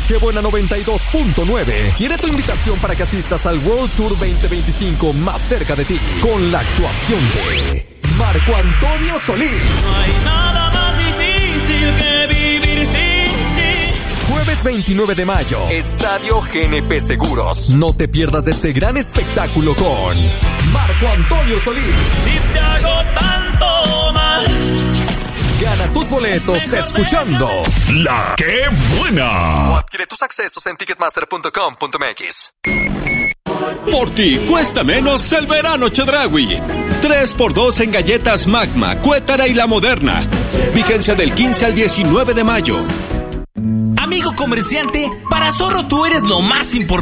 Qué Buena 92.9 tiene tu invitación para que asistas al World Tour 2025 más cerca de ti, con la actuación de Marco Antonio Solís. No hay nada más difícil que vivir sin ti. Jueves 29 de mayo, Estadio GNP Seguros. No te pierdas de este gran espectáculo con Marco Antonio Solís. Si te hago tanto mal. Gana tus boletos escuchando La Qué Buena. o adquiere tus accesos en ticketmaster.com.mx. Por ti cuesta menos el verano Chedraui. 3x2 en galletas Magma, Cuétara y La Moderna. Vigencia del 15 al 19 de mayo. Amigo comerciante, para Zorro tú eres lo más importante.